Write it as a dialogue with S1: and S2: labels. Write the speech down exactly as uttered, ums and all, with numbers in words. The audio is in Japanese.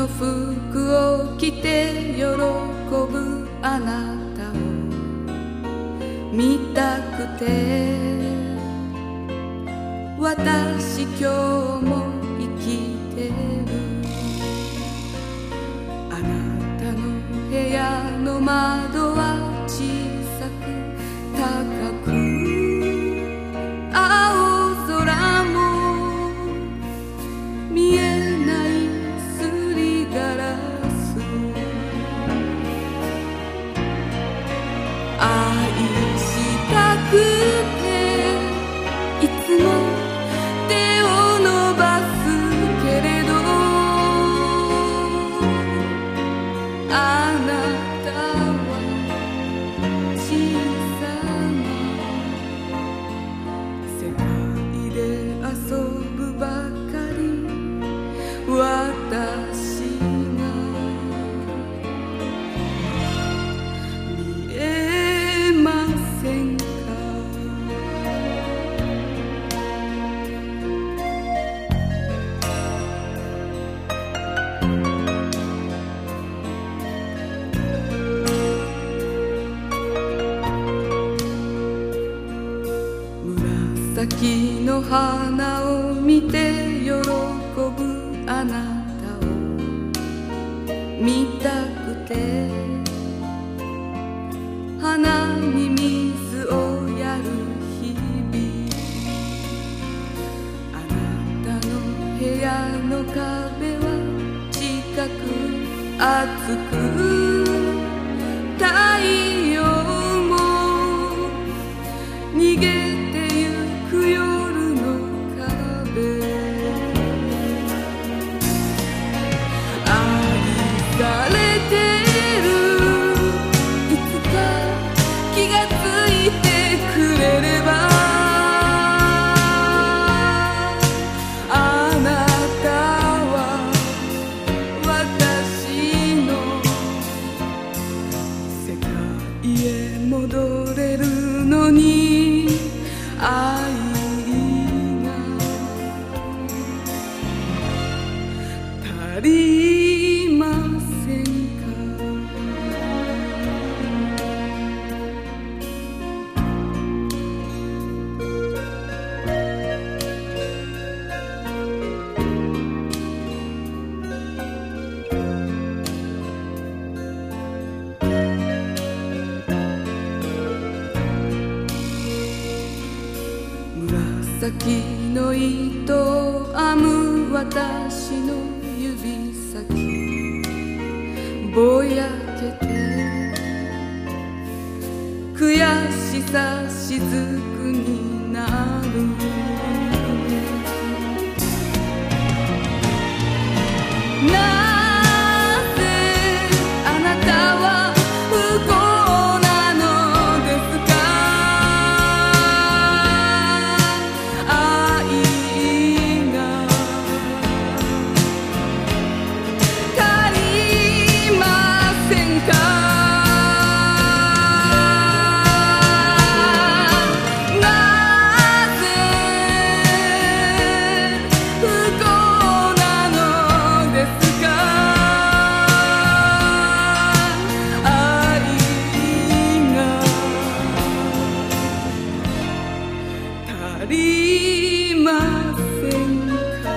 S1: の服を着て喜ぶあなたを見たくて、私今日も生きてる。あなたの部屋の窓は小さく高く、青空も見えないすりガラス。愛したくていつも手を伸ばすけれど、あなたは小さな世界で遊ぶばかり私が見えませんか。紫の花を見て喜ぶあなたを見たくて、花に水をやる日々。あなたの部屋の壁は近く熱く、太陽も逃げ戻れるのに、愛が足りませんか。紫の糸を編む私の指先、ぼやけて悔しさしずくになる。なぜあなたは不幸なのですか。足りませんか。